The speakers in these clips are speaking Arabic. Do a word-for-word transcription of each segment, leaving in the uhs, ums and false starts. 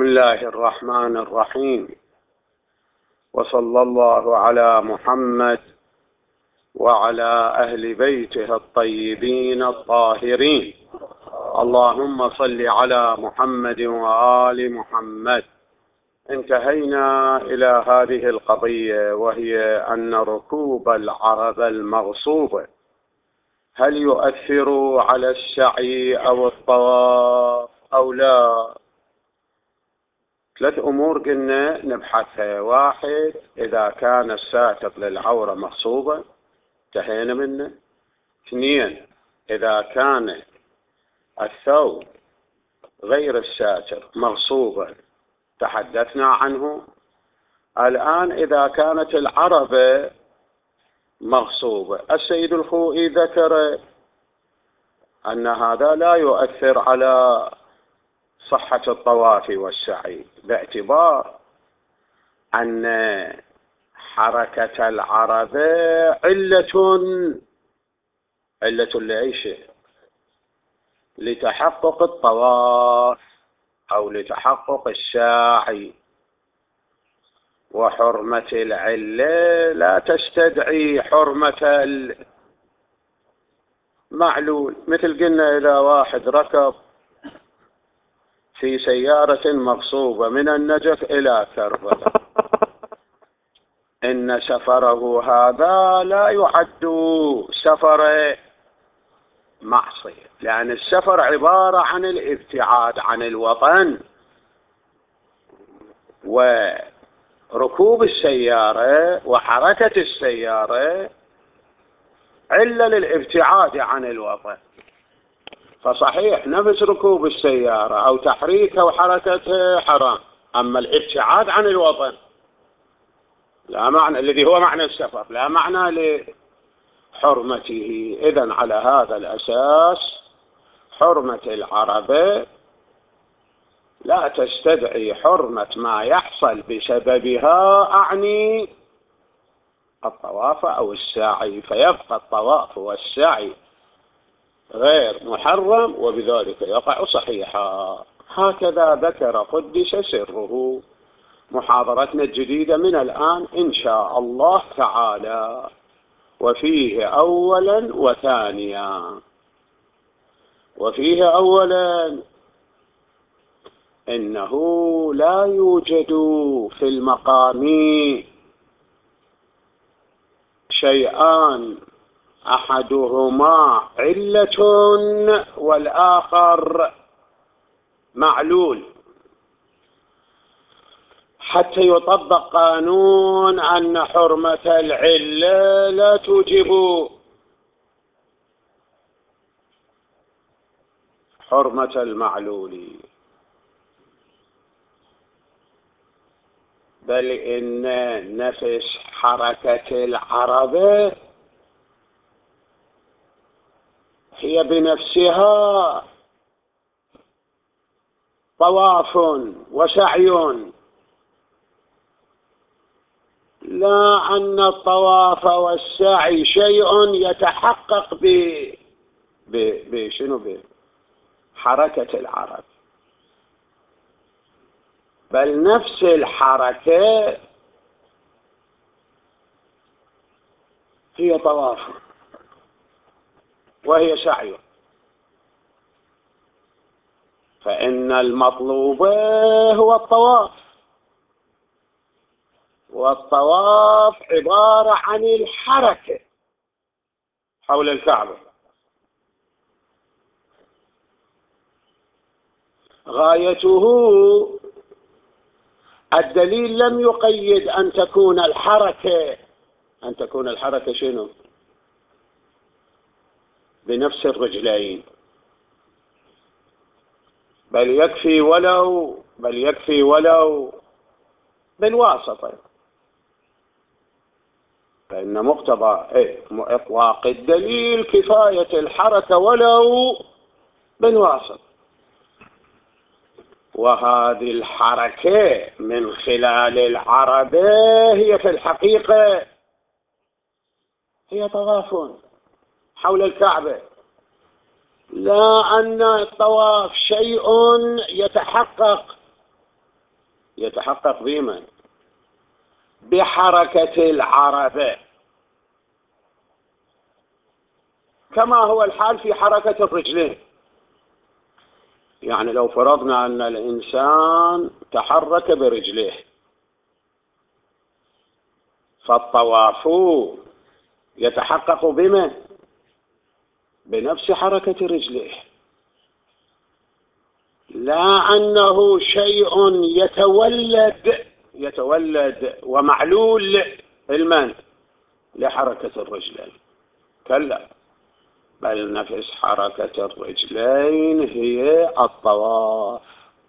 بسم الله الرحمن الرحيم، وصلى الله على محمد وعلى أهل بيته الطيبين الطاهرين. اللهم صل على محمد وآل محمد. انتهينا إلى هذه القضية، وهي أن ركوب العرب المغصوبة هل يؤثر على السعي أو الطواف أو لا؟ ثلاث أمور قلنا نبحثها. واحد، إذا كان الساتر للعورة مغصوبة انتهينا منه. اثنين، إذا كان الثوب غير الساتر مغصوبا تحدثنا عنه. الآن إذا كانت العربة مغصوبة، السيد الخوئي ذكر أن هذا لا يؤثر على صحة الطواف والسعي، باعتبار أن حركة العربة علة علة لأي شيء، لتحقق الطواف أو لتحقق السعي، وحرمة العلة لا تستدعي حرمة المعلول. مثل قلنا إذا واحد ركب في سيارة مغصوبة من النجف إلى كربلاء، إن سفره هذا لا يعد سفر معصية، لأن السفر عبارة عن الابتعاد عن الوطن، وركوب السيارة وحركة السيارة علة للابتعاد عن الوطن. فصحيح نفس ركوب السيارة أو تحريكها وحركتها حرام، أما الابتعاد عن الوطن لا معنى، الذي هو معنى السفر، لا معنى لحرمته. إذن على هذا الأساس حرمة العربة لا تستدعي حرمة ما يحصل بسببها، أعني الطواف أو السعي، فيبقى الطواف والسعي غير محرم وبذلك يقع صحيحا. هكذا ذكر قدس سره. محاضرتنا الجديدة من الآن إن شاء الله تعالى، وفيه أولا وثانيا. وفيه أولا إنه لا يوجد في المقام شيئان أحدهما علة والآخر معلول حتى يطبق قانون أن حرمة العلة لا توجب حرمة المعلول، بل إن نفس حركة العربة هي بنفسها طواف وسعي، لا أن الطواف والسعي شيء يتحقق ب بشنو بحركة العرب، بل نفس الحركة هي طواف وهي سعي. فإن المطلوب هو الطواف، والطواف عبارة عن الحركة حول الكعبة. غايته الدليل لم يقيد أن تكون الحركة أن تكون الحركة شنو؟ بنفس الرجلين، بل يكفي ولو بل يكفي ولو بالواسطة، فإن مقتضى إطلاق الدليل كفاية الحركة ولو بالواسطة. وهذه الحركة من خلال العربة هي في الحقيقة هي طواف حول الكعبة، لا أن الطواف شيء يتحقق يتحقق بمن؟ بحركة العربة، كما هو الحال في حركة الرجلين. يعني لو فرضنا أن الإنسان تحرك برجليه، فالطواف يتحقق بما؟ بنفس حركة رجليه، لا أنه شيء يتولد يتولد ومعلول المن لحركة الرجلين، كلا، بل نفس حركة الرجلين هي الطواف،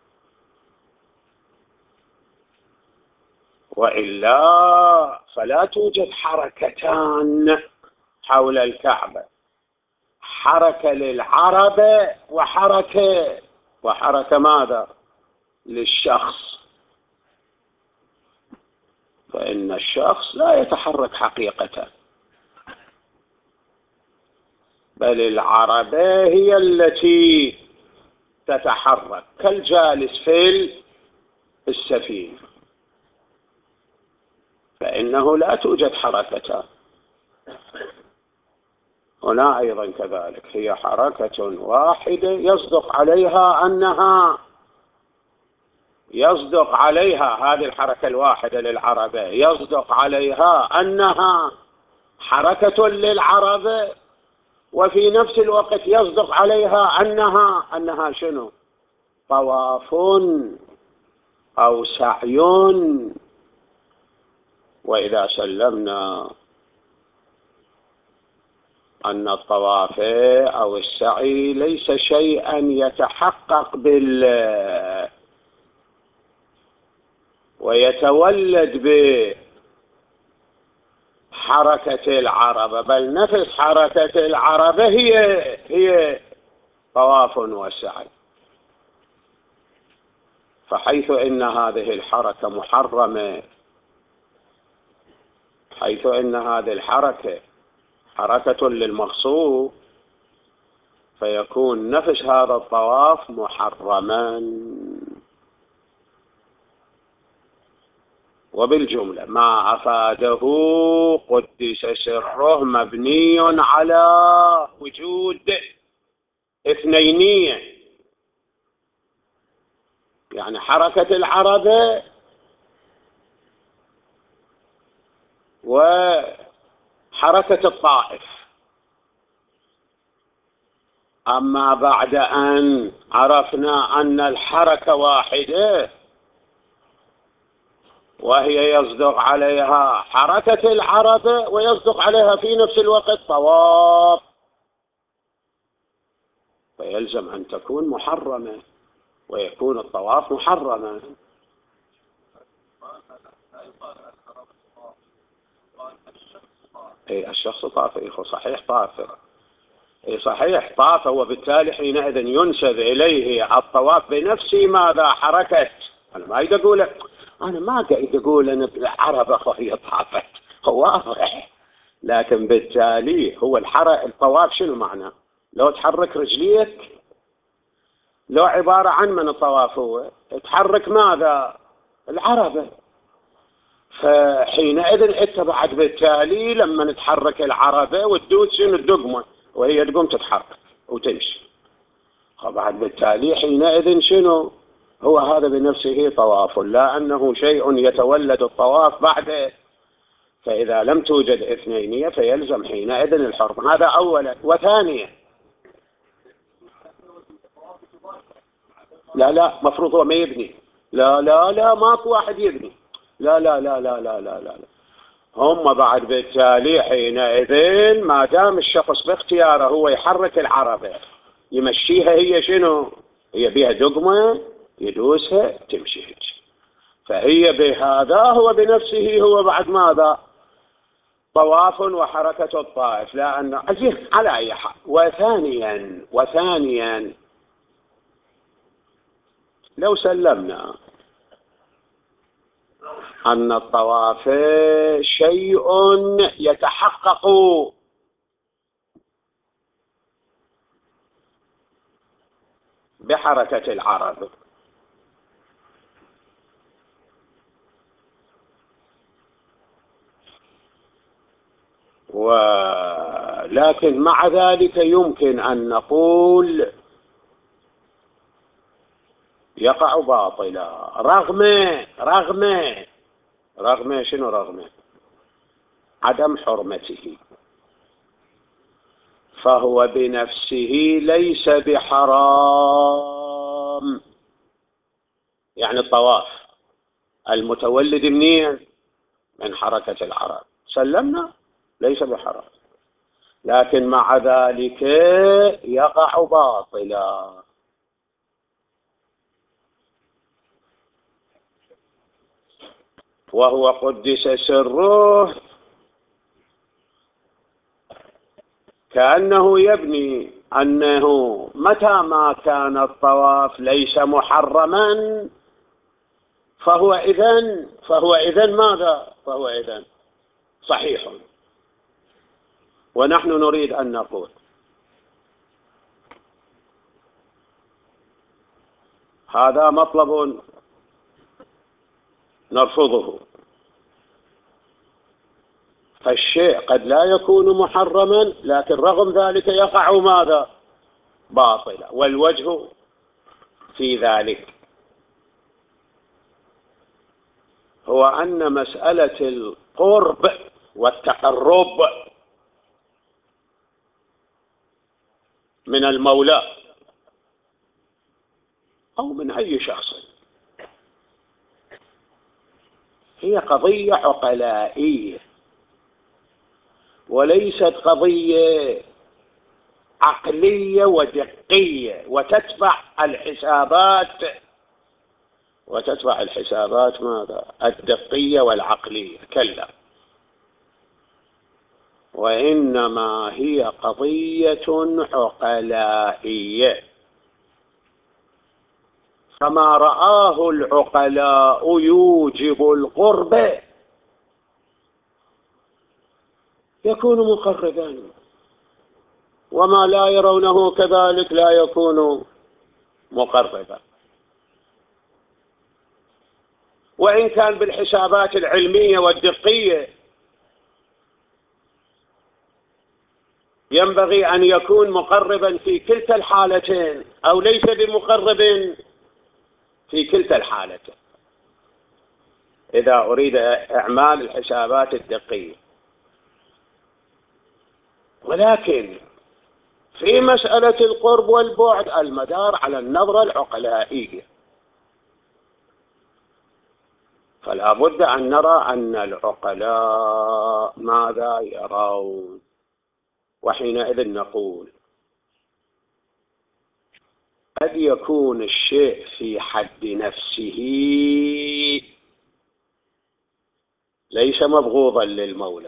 وإلا فلا توجد حركتان حول الكعبة، حركة للعربة وحركة وحركة ماذا؟ للشخص، فإن الشخص لا يتحرك حقيقة، بل العربة هي التي تتحرك كالجالس في السفينة، فإنه لا توجد حركتان. هنا أيضا كذلك، هي حركة واحدة يصدق عليها أنها يصدق عليها هذه الحركة الواحدة للعربة يصدق عليها أنها حركة للعربة، وفي نفس الوقت يصدق عليها أنها أنها شنو؟ طواف أو سعي. وإذا سلمنا أن الطواف أو السعي ليس شيئا يتحقق بال ويتولد بحركة العربة، بل نفس حركة العربة هي هي طواف وسعي، فحيث إن هذه الحركة محرمة، حيث إن هذه الحركة حركة للمغصوب، فيكون نفس هذا الطواف محرما. وبالجملة ما أفاده قدس سره مبني على وجود اثنينية، يعني حركة العربة وحركة الطائف. أما بعد أن عرفنا أن الحركة واحدة وهي يصدق عليها حركة العربة ويصدق عليها في نفس الوقت طواف، فيلزم أن تكون محرمة ويكون الطواف محرما. أي الشخص طاف، أي صحيح طاف، أي صحيح طاف، وبالتالي حينئذ ينسب إليه الطواف بنفس ماذا؟ حركة. أنا ما أريد أقول أنا ما قاعد أقول أن العربة هي طافت، هو واضح، لكن بالتالي هو الحركة الطواف شنو معنى؟ لو تحرك رجليك، لو عبارة عن من الطواف هو تحرك ماذا؟ العربة، فحينئذ انت بعد بالتالي لما نتحرك العربة وتدوس شنو الدقمة وهي تقوم تتحرك وتمشي، فبعد بالتالي حينئذ شنو هو هذا بنفسه طواف، لا أنه شيء يتولد الطواف بعده، فإذا لم توجد اثنينية فيلزم حينئذ الحرم. هذا أولا. وثانيا، لا لا مفروض هو ما يبني، لا لا لا ماكو واحد يبني، لا لا لا لا لا لا لا هم بعد بالتالي حينئذ ما دام الشخص باختياره هو يحرك العربة يمشيها، هي شنو؟ هي بها دقمة يدوسها تمشي هيك، فهي بهذا هو بنفسه هو بعد ماذا؟ طواف وحركة الطائف، لا أن على أي حال. وثانيا وثانيا لو سلمنا أن الطواف شيء يتحقق بحركة العرب، ولكن مع ذلك يمكن أن نقول يقع باطلا رغم رغم رغم شنو رغم عدم حرمته، فهو بنفسه ليس بحرام. يعني الطواف المتولد منين؟ من حركة العرب، سلمنا ليس بحرام، لكن مع ذلك يقع باطلا. وهو قدس سره كأنه يبني أنه متى ما كان الطواف ليس محرما فهو إذن فهو إذن ماذا؟ فهو إذن صحيح. ونحن نريد أن نقول هذا مطلب نرفضه، فالشيء قد لا يكون محرما لكن رغم ذلك يقع ماذا؟ باطلا. والوجه في ذلك هو أن مسألة القرب والتقرب من المولى أو من أي شخص هي قضية عقلائية وليست قضية عقلية ودقية وتتبع الحسابات وتتبع الحسابات ماذا؟ الدقية والعقلية، كلا، وإنما هي قضية عقلائية. فما رآه العقلاء يوجب القرب يكون مقربا، وما لا يرونه كذلك لا يكون مقربا، وإن كان بالحسابات العلمية والدقية ينبغي أن يكون مقربا في كلتا الحالتين أو ليس بمقرب في كلتا الحالتين إذا أريد إعمال الحسابات الدقية. ولكن في مسألة القرب والبعد المدار على النظرة العقلائية، فلا بد أن نرى أن العقلاء ماذا يرون، وحينئذ نقول قد يكون الشيء في حد نفسه ليس مبغوضا للمولى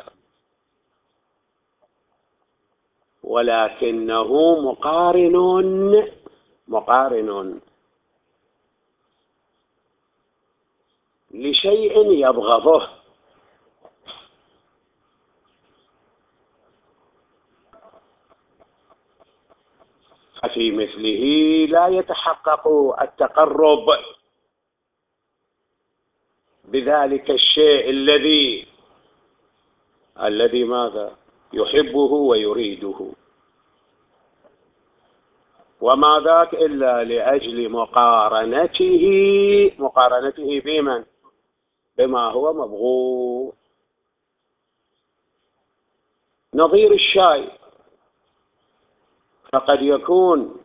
ولكنه مقارن مقارن لشيء يبغضه، ففي مثله لا يتحقق التقرب بذلك الشيء الذي الذي ماذا؟ يحبه ويريده، وما ذاك إلا لأجل مقارنته مقارنته بمن؟ بما هو مبغوض. نظير الشاي، فقد يكون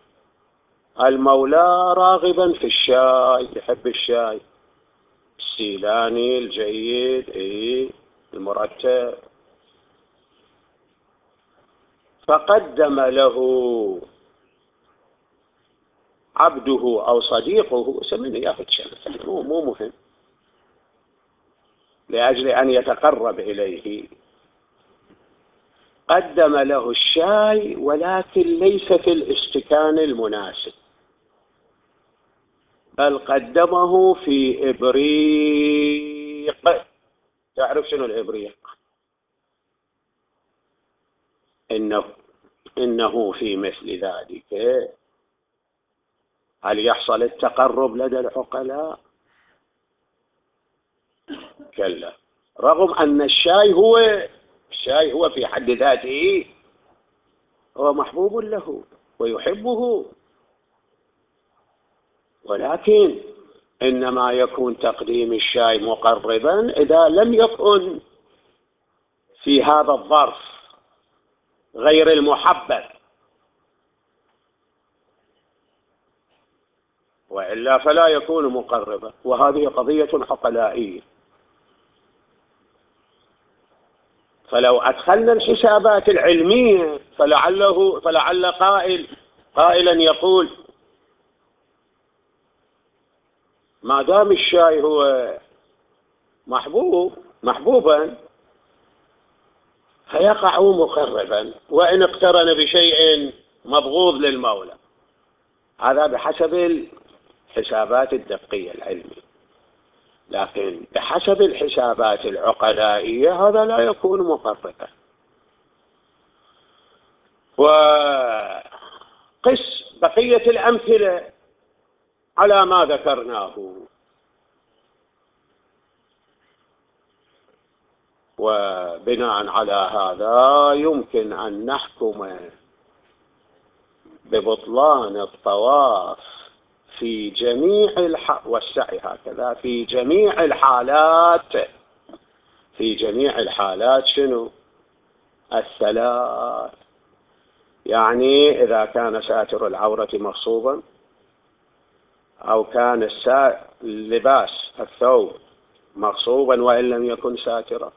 المولى راغبا في الشاي، يحب الشاي السيلاني الجيد إيه المرتب، فقدم له عبده أو صديقه سمني ياخذ شاي مو مو مهم لأجل أن يتقرب إليه، قدم له الشاي ولكن ليس في الاستكان المناسب، بل قدمه في إبريق. تعرف شنو الإبريق؟ إنه إنه في مثل ذلك هل يحصل التقرب لدى العقلاء؟ كلا، رغم أن الشاي هو الشاي هو في حد ذاته هو محبوب له ويحبه، ولكن إنما يكون تقديم الشاي مقربا إذا لم يكن في هذا الظرف غير المحبب، وإلا فلا يكون مقربا. وهذه قضية عقلائية. فلو أدخلنا الحسابات العلمية فلعله فلعل قائل قائلا يقول ما دام الشاي هو محبوب محبوبا فيقع مقربا وإن اقترن بشيء مبغوض للمولى. هذا بحسب الحسابات الدقية العلمية، لكن بحسب الحسابات العقلائية هذا لا يكون مقربا. وقس بقية الأمثلة على ما ذكرناه. وبناء على هذا يمكن أن نحكم ببطلان الطواف في جميع الح... والسعي هكذا في جميع الحالات في جميع الحالات شنو؟ الثلاث. يعني إذا كان ساتر العورة مغصوبا، أو كان السا... اللباس الثوب مغصوبا وإن لم يكن ساترا،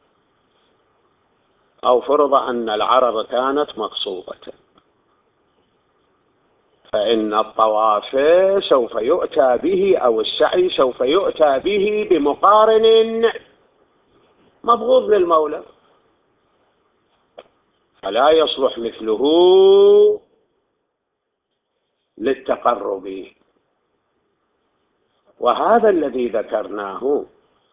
أو فرض أن العرض كانت مغصوبة، فإن الطواف سوف يؤتى به أو السعي سوف يؤتى به بمقارن مبغوض للمولى، فلا يصلح مثله للتقرب. وهذا الذي ذكرناه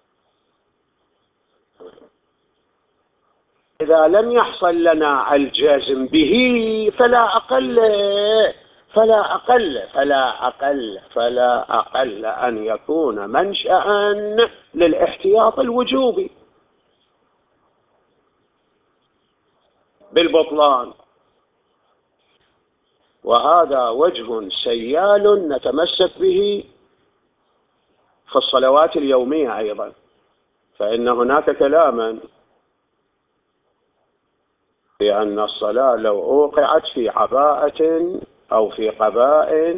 إذا لم يحصل لنا الجزم به فلا أقل فلا أقل فلا أقل فلا أقل أن يكون منشأ للاحتياط الوجوبي بالبطلان. وهذا وجه سيال نتمسك به في الصلوات اليومية أيضا، فإن هناك كلاما بأن الصلاة لو أوقعت في عباءة أو في قباء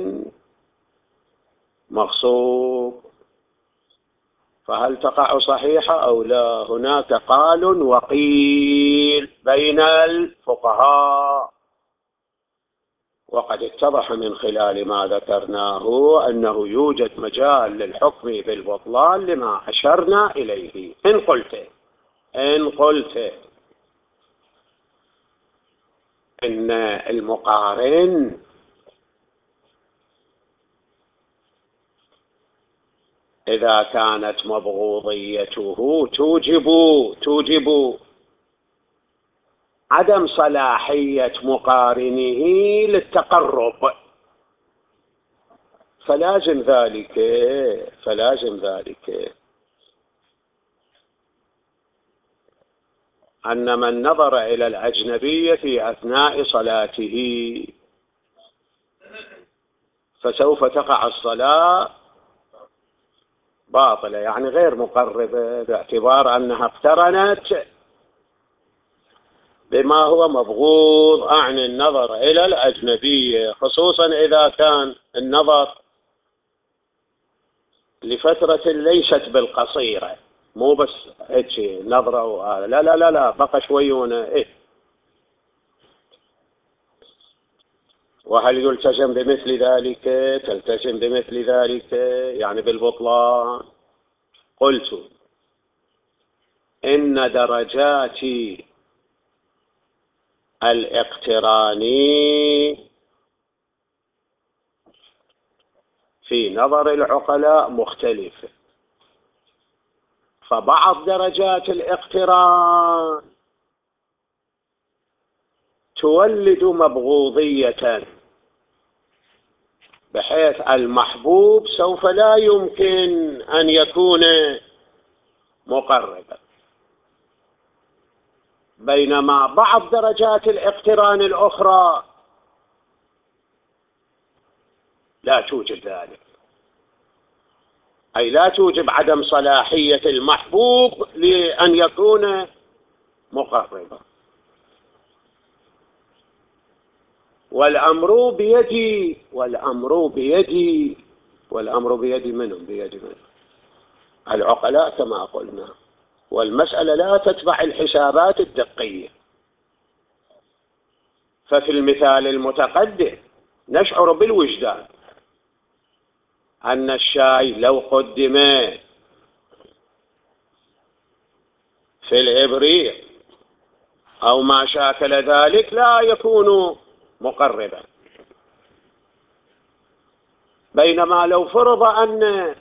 مغصوب فهل تقع صحيحة أو لا؟ هناك قال وقيل بين الفقهاء، وقد اتضح من خلال ما ذكرناه أنه يوجد مجال للحكم بالبطلان لما أشرنا إليه. إن قلت إن قلت إن المقارن إذا كانت مبغوضيته توجب توجب عدم صلاحية مقارنه للتقرب، فلازم ذلك فلازم ذلك أن من نظر إلى الأجنبي في أثناء صلاته فسوف تقع الصلاة باطلة، يعني غير مقربة، باعتبار أنها اقترنت بما هو مبغوض عن النظر إلى الأجنبية، خصوصا إذا كان النظر لفترة ليست بالقصيرة، مو بس هيك نظرة وهذا، لا لا لا لا بقى شويونه إيه. وهل يلتزم بمثل ذلك؟ تلتزم بمثل ذلك يعني بالبطلان. قلت إن درجات الاقتران في نظر العقلاء مختلفة، فبعض درجات الاقتران تولد مبغوضية بحيث المحبوب سوف لا يمكن أن يكون مقربا، بينما بعض درجات الاقتران الأخرى لا توجب ذلك، أي لا توجب عدم صلاحية المحبوب لأن يكون مقربا. والأمر بيدي والأمر بيدي والأمر بيدي منهم بيدي منهم العقلاء كما قلنا. والمسألة لا تتبع الحسابات الدقية. ففي المثال المتقدم نشعر بالوجدان أن الشاي لو قدم في الإبريق أو ما شاكل ذلك لا يكون مقربا، بينما لو فرض أن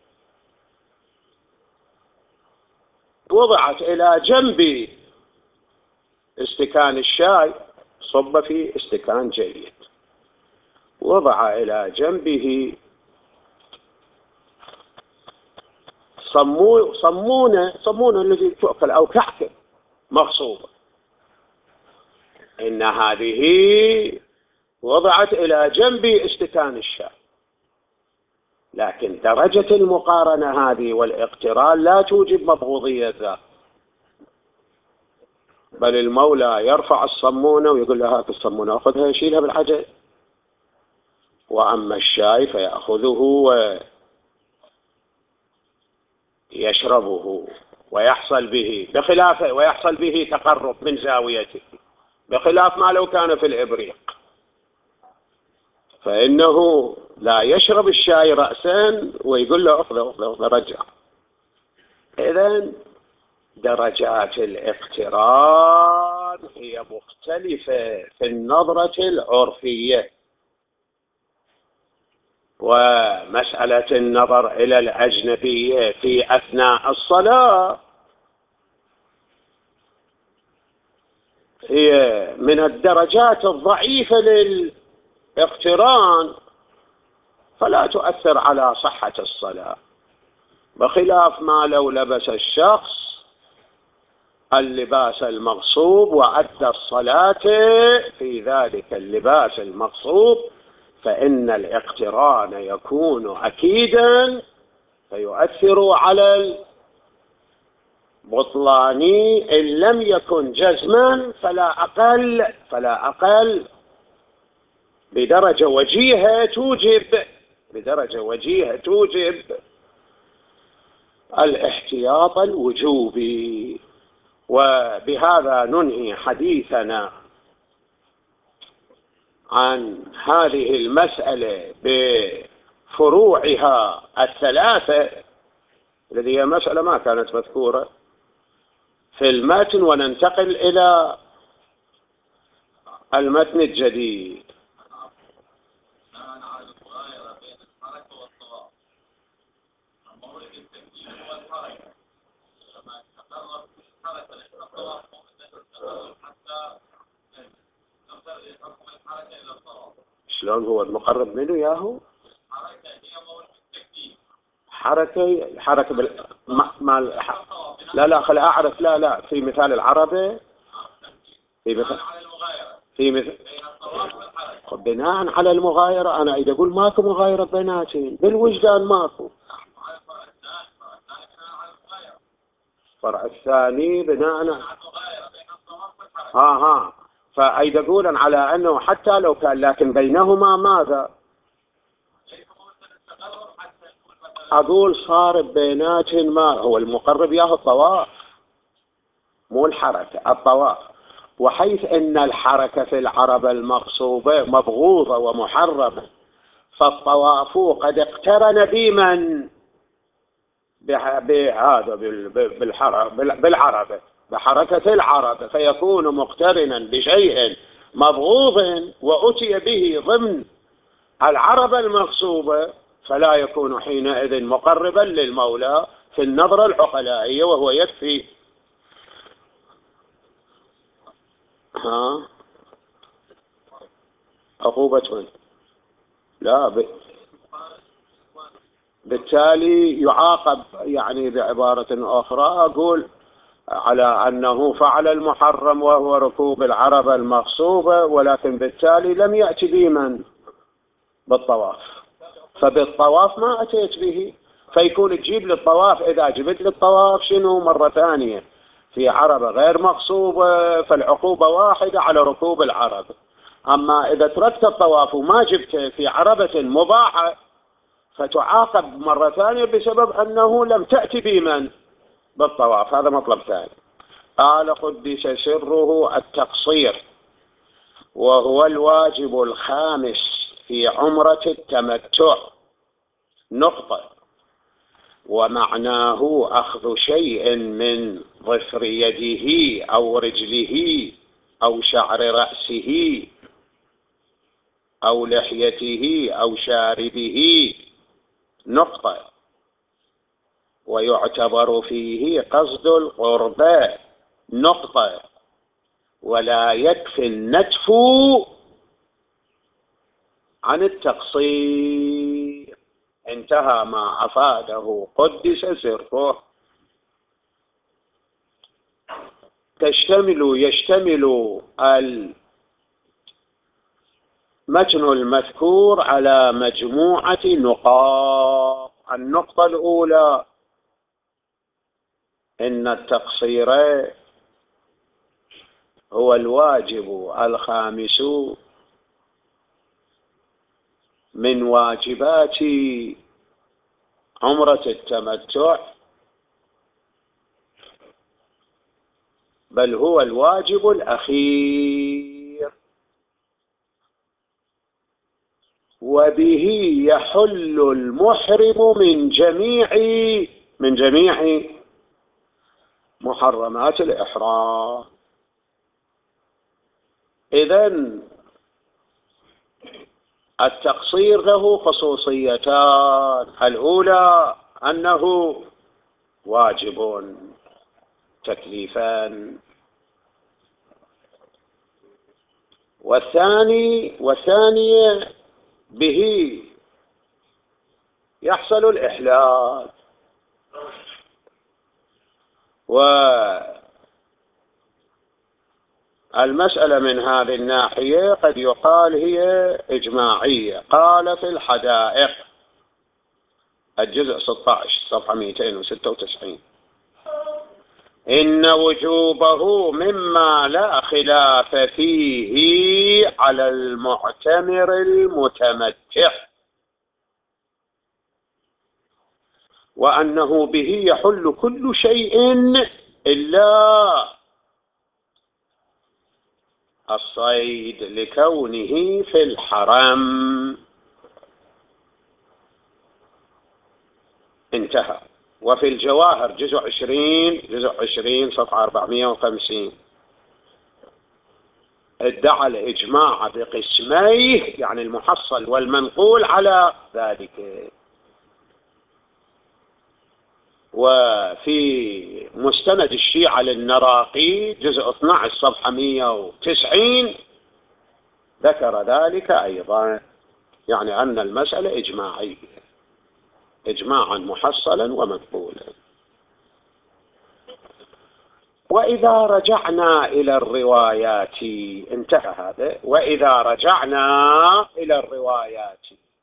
وضعت إلى جنب استكان الشاي، صب في استكان جيد، وضع إلى جنبه صمو صمونة صمونة الذي تؤكل أو كعكة مغصوبة، إن هذه وضعت إلى جنب استكان الشاي، لكن درجة المقارنة هذه والاقتران لا توجب مبغوضية ذات، بل المولى يرفع الصمونة ويقول له هات الصمونة أخذها يشيلها بالعجل، وأما الشاي فيأخذه ويشربه ويحصل به بخلاف ويحصل به تقرب من زاويته، بخلاف ما لو كان في الإبريق فإنه لا يشرب الشاي رأسا ويقول له أخذ أخذ أخذ رجع. إذن درجات الاقتران هي مختلفة في النظرة العرفية، ومسألة النظر إلى الأجنبية في أثناء الصلاة هي من الدرجات الضعيفة للاقتران، فلا تؤثر على صحة الصلاة، بخلاف ما لو لبس الشخص اللباس المغصوب وأدى الصلاة في ذلك اللباس المغصوب، فإن الاقتران يكون أكيدا فيؤثر على البطلان إن لم يكن جزما فلا أقل فلا أقل بدرجة وجيهة توجب بدرجة وجيهة توجب الاحتياط الوجوبي. وبهذا ننهي حديثنا عن هذه المسألة بفروعها الثلاثة، الذي هي مسألة ما كانت مذكورة في المتن، وننتقل إلى المتن الجديد. شلون هو المقرب منه ياهو؟ حركة حركة بال... ما... ما... لا لا خل أعرف لا لا في مثال العربي في مثال في مثال بناء على المغايرة. أنا إذا أقول ماكو مغايرة بيناتهم بالوجدان ماكو. الفرع الثاني بناء ها ها فأيد أقول على أنه حتى لو كان لكن بينهما ماذا؟ أقول صار بيناتهم ما هو المقرب ياهو الطواف مو الحركة الطواف، وحيث أن الحركة في العرب المغصوبة مبغوضة ومحرمة، فالطواف قد اقترن بمن بهذا بالعربة بحركة العربة، فيكون مقترنا بشيء مبغوض وأتي به ضمن العربة المغصوبة، فلا يكون حينئذ مقربا للمولى في النظرة العقلائية، وهو يكفي. ها عقوبة من؟ لا ب... بالتالي يعاقب، يعني بعبارة أخرى أقول على أنه فعل المحرم وهو ركوب العربة المغصوبة، ولكن بالتالي لم يأتي بمن بالطواف، فبالطواف ما أتيت به، فيكون تجيب للطواف إذا جبت للطواف شنو مرة ثانية في عربة غير مغصوبة فالعقوبة واحدة على ركوب العربة. أما إذا تركت الطواف وما جبت في عربة مباحة فتعاقب مرة ثانية بسبب أنه لم تأتي بمن بالطواف. هذا مطلب ثاني. قال قدس سره التقصير، وهو الواجب الخامس في عمرة التمتع. نقطة. ومعناه أخذ شيء من ظفر يده أو رجله أو شعر رأسه أو لحيته أو شاربه. نقطة. ويعتبر فيه قصد القربى. نقطة. ولا يكفي النتف عن التقصير. انتهى ما أفاده قدس سره. تشتمل يشتمل المتن المذكور على مجموعة نقاط. النقطة الأولى: إن التقصير هو الواجب الخامس من واجبات عمرة التمتع، بل هو الواجب الأخير، وبه يحل المحرم من جميع من جميع محرمات الإحرام. إذن التقصير له خصوصيتان: الأولى أنه واجب تكليفا، والثاني والثانية به يحصل الإحلال. والمسألة من هذه الناحية قد يقال هي إجماعية. قال في الحدائق الجزء ستة عشر صفحة مئتين وستة وتسعين: إن وجوبه مما لا خلاف فيه على المعتمر المتمتع، وأنه به يحل كل شيء إلا الصيد لكونه في الحرم. انتهى. وفي الجواهر جزء عشرين جزء عشرين صفحة أربعمائة وخمسين ادعى الإجماع بقسميه، يعني المحصل والمنقول على ذلك. وفي مستند الشيعة للنراقي جزء اثني عشر صفحة مئة وتسعين ذكر ذلك أيضا، يعني أن المسألة إجماعية، إجماعا محصلا ومنقولا. وإذا رجعنا إلى الروايات، انتهى هذا. وإذا رجعنا إلى الروايات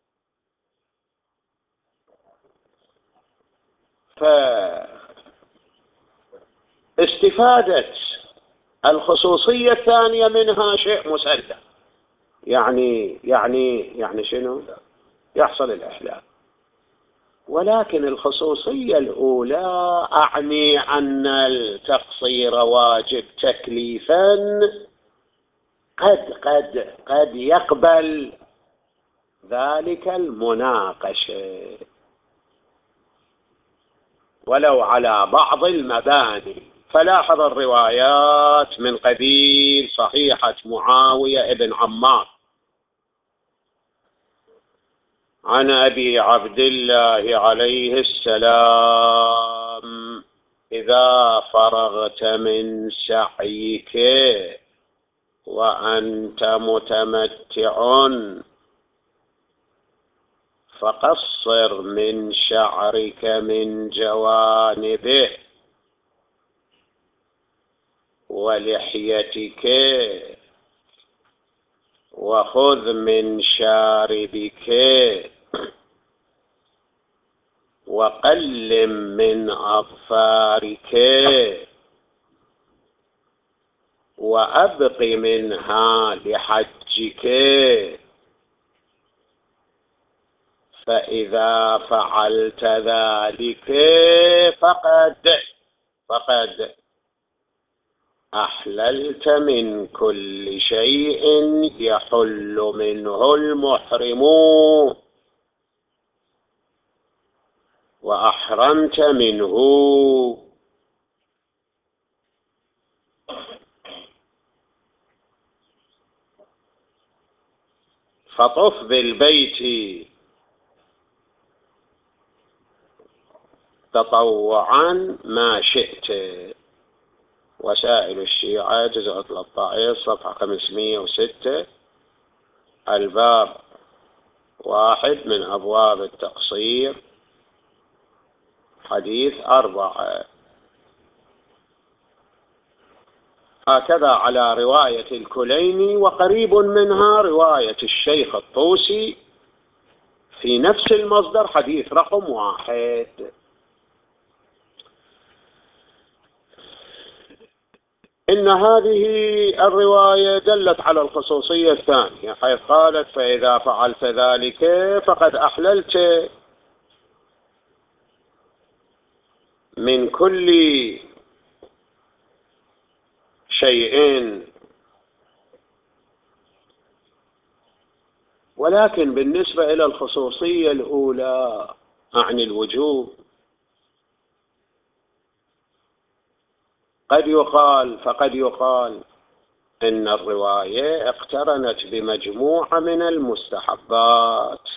فاستفادة الخصوصية الثانية منها شيء مسلم، يعني يعني يعني شنو؟ يحصل الإحلال. ولكن الخصوصية الأولى أعني أن التقصير واجب تكليفا قد قد قد يقبل ذلك المناقشة ولو على بعض المباني. فلاحظ الروايات من قبيل صحيحة معاوية ابن عمار عن أبي عبد الله عليه السلام: إذا فرغت من سعيك وأنت متمتع فقصر من شعرك من جوانبه ولحيتك وخذ من شاربك وقلم من أظفارك وأبق منها لحجك، فإذا فعلت ذلك فقد فقد أحللت من كل شيء يحل منه المحرم وأحرمت منه. فطف بالبيت تطوعا ما شئت. وسائل الشيعة جزء ثلاثة عشر صفحة خمسمائة وستة، الباب واحد من أبواب التقصير، حديث أربعة. هكذا على رواية الكليني، وقريب منها رواية الشيخ الطوسي في نفس المصدر حديث رقم واحد. إن هذه الرواية دلت على الخصوصية الثانية، حيث قالت فإذا فعلت ذلك فقد أحللت من كل شيء. ولكن بالنسبة إلى الخصوصية الأولى أعني الوجوب، قد يقال فقد يقال إن الرواية اقترنت بمجموعة من المستحبات،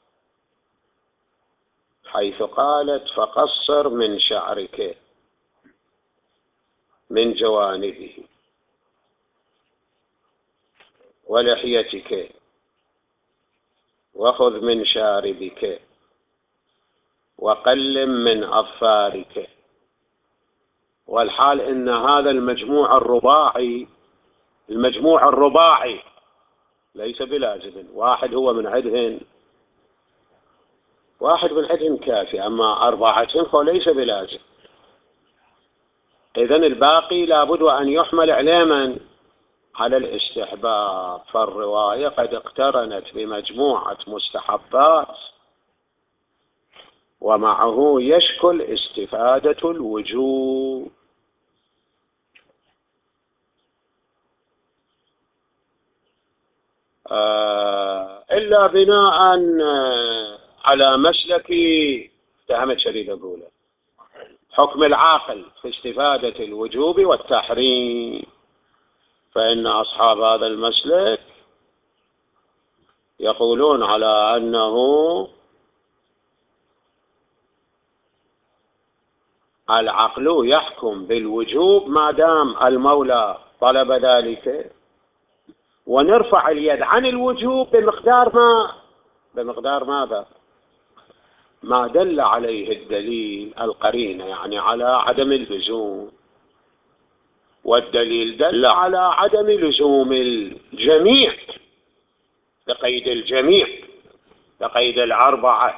حيث قالت فقصر من شعرك من جوانبه ولحيتك وخذ من شاربك وقلم من أظفارك. والحال إن هذا المجموع الرباعي المجموع الرباعي ليس بلازم، واحد هو من عدهن واحد من عدهن كافي، أما أربعة فليس بلازم. إذن الباقي لابد أن يحمل علما على الاستحباب، فالرواية قد اقترنت بمجموعة مستحبات ومعه يشكل استفادة الوجوب. آه إلا بناء على مسلك اتهمت شديد أقوله حكم العاقل في استفادة الوجوب والتحريم، فإن أصحاب هذا المسلك يقولون على أنه العقل يحكم بالوجوب ما دام المولى طلب ذلك، ونرفع اليد عن الوجوب بمقدار ما بمقدار ماذا؟ ما دل عليه الدليل، القرينة يعني على عدم اللزوم، والدليل دل على عدم لزوم الجميع بقيد الجميع بقيد الأربعة.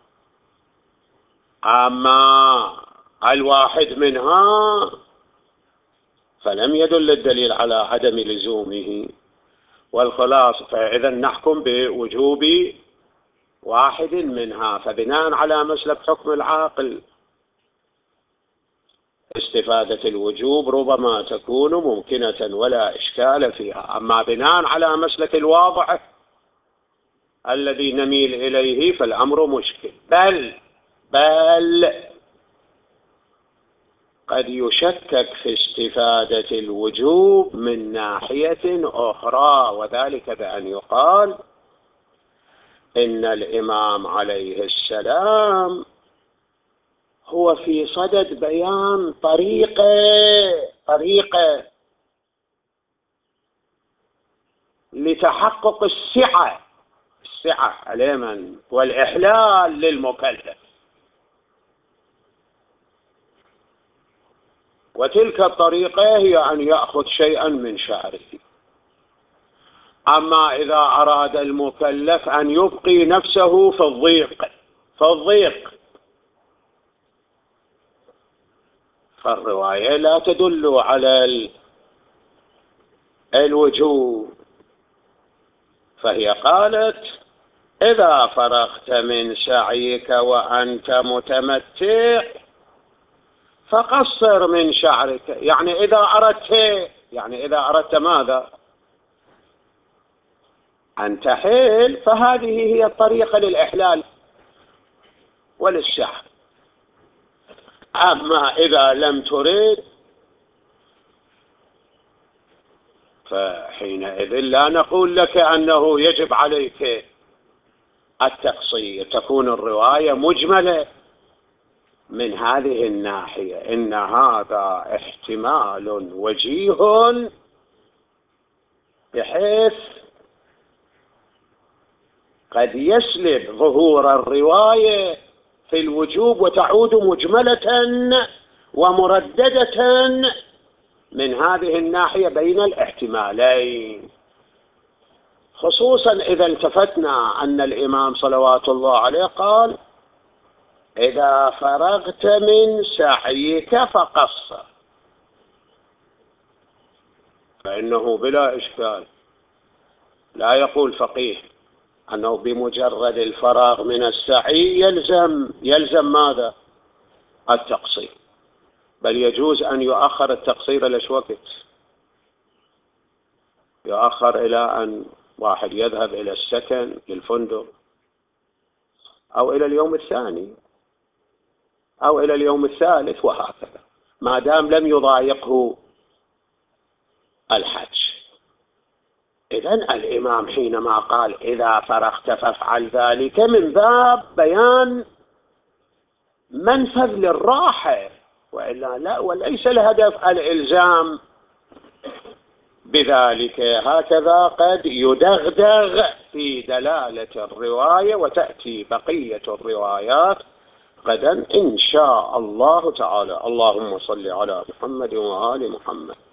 أما الواحد منها فلم يدل الدليل على عدم لزومه. والخلاص فإذا نحكم بوجوب واحد منها، فبناء على مسلك حكم العاقل استفادة الوجوب ربما تكون ممكنة ولا إشكال فيها. أما بناء على مسلك الواضع الذي نميل إليه فالأمر مشكل، بل بل قد يشكك في استفادة الوجوب من ناحية أخرى، وذلك بأن يقال إن الإمام عليه السلام هو في صدد بيان طريقة طريقة لتحقق السعة السعة علما والإحلال للمكلف. وتلك الطريقة هي أن يأخذ شيئا من شعره. أما إذا أراد المكلف أن يبقي نفسه في الضيق في الضيق فالرواية لا تدل على الوجوب، فهي قالت إذا فرغت من سعيك وأنت متمتع فقصر من شعرك، يعني إذا أردت يعني إذا أردت ماذا؟ أن تحل، فهذه هي الطريقة للإحلال وللشعر. أما إذا لم تريد فحينئذ لا نقول لك أنه يجب عليك التقصير، تكون الرواية مجملة من هذه الناحية، إن هذا احتمال وجيه بحيث قد يسلب ظهور الرواية في الوجوب وتعود مجملة ومرددة من هذه الناحية بين الاحتمالين، خصوصا إذا التفتنا أن الإمام صلوات الله عليه قال إذا فرغت من سعيك فقصر، فإنه بلا إشكال لا يقول فقيه أنه بمجرد الفراغ من السعي يلزم يلزم ماذا؟ التقصير، بل يجوز أن يؤخر التقصير ليش وقت، يؤخر إلى أن واحد يذهب إلى السكن للفندق أو إلى اليوم الثاني أو إلى اليوم الثالث وهكذا، ما دام لم يضايقه الحج. إذن الإمام حينما قال إذا فرغت فافعل ذلك من باب بيان منفذ للراحة، وإلا لا، وليس الهدف الإلزام بذلك. هكذا قد يدغدغ في دلالة الرواية، وتأتي بقية الروايات غدا إن شاء الله تعالى. اللهم صل على محمد وآل محمد.